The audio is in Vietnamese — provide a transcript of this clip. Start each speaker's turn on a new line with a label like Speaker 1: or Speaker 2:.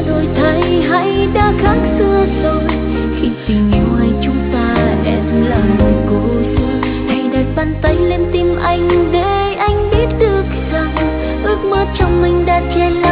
Speaker 1: đổi thay hay đã khác xưa rồi? Khi tình yêu hay chúng ta em là người cô đơn, hãy đặt bàn tay lên tim anh để anh biết được rằng ước mơ trong mình đã che